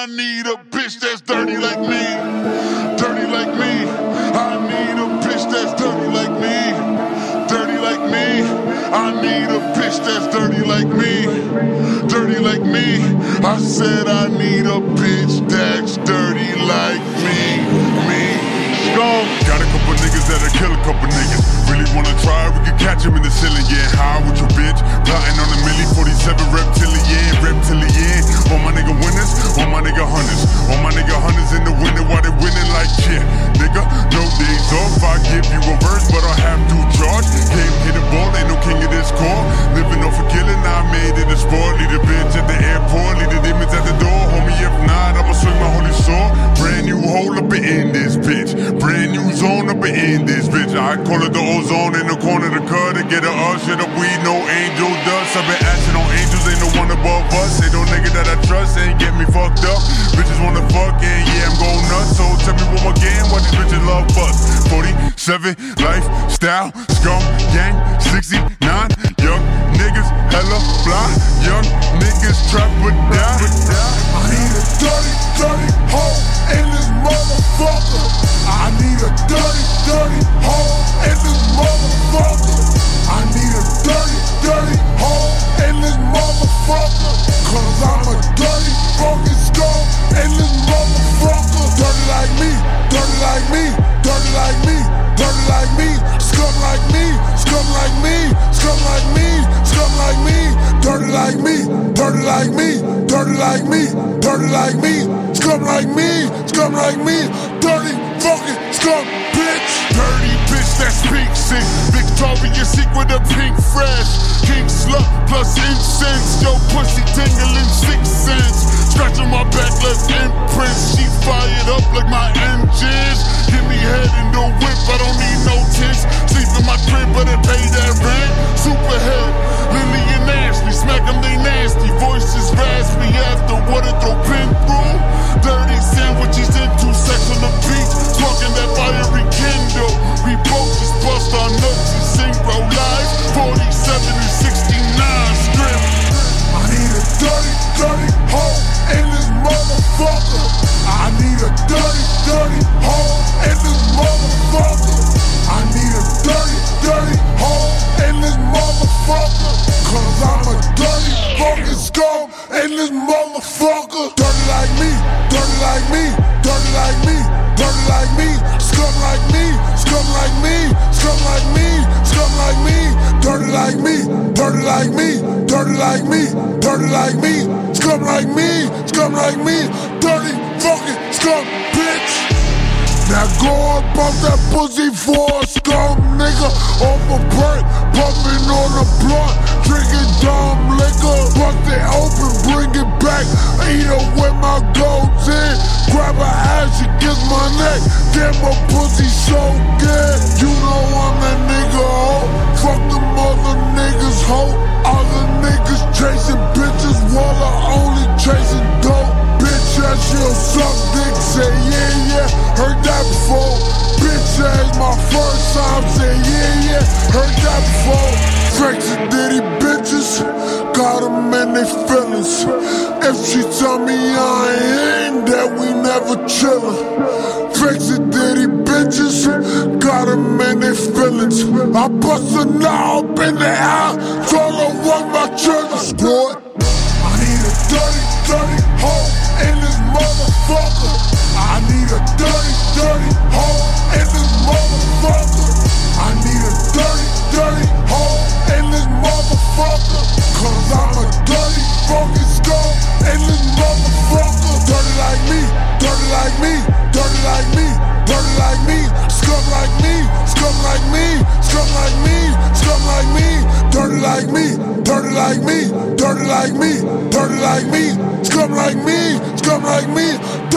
I need a bitch that's dirty like me. Dirty like me. I need a bitch that's dirty like me. Dirty like me. I need a bitch that's dirty like me. Dirty like me. I said I need a bitch that's dirty like me. Go. Got a couple niggas that'll kill a couple niggas. Really wanna try, we can catch him in the ceiling. Yeah, high with your bitch. Plotting on the milli, 47 reptilian. All my nigga winners, all my nigga hunters. All my nigga hunters in the winning while they winning like yeah. Nigga, no days off. I give you a verse, but I have to charge. Game hit a ball, ain't no king of this core. Living off a killing, I made it a sport. Lead a bitch at the airport, lead the demons at the door. Homie, if not, I'ma swing my holy sword. Brand new hole up in this bitch. Brand new zone up in this bitch. I call it the ozone in the corner of the cut to get a shit up. We no angel dust. I've been asking on angels, ain't no one above us. Ain't no nigga that I trust, ain't get me fucked up. Bitches wanna fuck, and yeah, I'm going nuts. So tell me one more game, what these bitches love us. 47, lifestyle, scum, gang, 69, young niggas, hella fly. Young niggas trap or die. I need a dirty hoe in this motherfucker. I need a dirty hoe in this motherfucker. I need a dirty hoe in this motherfucker. Cause I'm a dirty fucking scum in this motherfucker. Dirty like me, dirty like me, dirty like me, dirty like me, scum like me, scum like me, scum like me, scum like me, dirty like me, dirty like me, dirty like me, dirty like me, scum like me, scum like me, dirty fucking scum bitch. Dirty bitch that speaks sick. Victoria's Secret of pink fresh. King slut plus incense. Yo pussy tingling 6 cents. Scratching my back left imprints. She fired up like my engines. Give me head in the whip, I don't need no tits. Sleep in my crib, but I pay that rent. Superhead, Lily and Ashley. Smack them, they nasty. Voices raspy after water throw pin through. Dirty sandwiches into sex on the beach. Talking that fiery Kindle. We both just bust our nuts and synchro live. 47 and 69 strip. I need a dirty hoe in this motherfucker. I need a dirty hoe in this motherfucker. I need a dirty hoe in this motherfucker. Cause I'm a dirty fucking scum in this motherfucker. Dirty like me, dirty like me, dirty like me, dirty like me, scum like me, scum like me, scum like me, scum like me, dirty like me, dirty like me, dirty like me, dirty like me, scum like me, scum like me, dirty fucking scum bitch. Now go and bump that pussy for a scum nigga. Off a perk, pumping on the blunt, drinking dumb liquor. Bust it open, bring it back, eat her with my goats in. Grab her ass, she kiss my neck. Damn, my pussy so good. You know I'm that nigga hoe. Fuck them other niggas hoe. Other niggas chasing bitches while I only chasing dope. Bitch ass, she'll suck dick, say yeah, heard that before. Bitch ass, my first time, say yeah, heard that before. Flex and ditty bitches, got them in they feelings. If she tell me I ain't, that we never chillin'. Flex and ditty bitches, got them in they feelings. I bust a knob in the eye, told her what my children's boy. I need a dirty hoe in this motherfucker. I need a dirty hoe in this motherfucker. I need a dirty hoe in this motherfucker. Cause I'm a dirty fucking scum in this motherfucker. Dirty like me, dirty like me, dirty like me, dirty like me, scum like me, scum like me, scum like me, scum like me, dirty like me, dirty like me, dirty like me, dirty like me, scum like me, scum like me.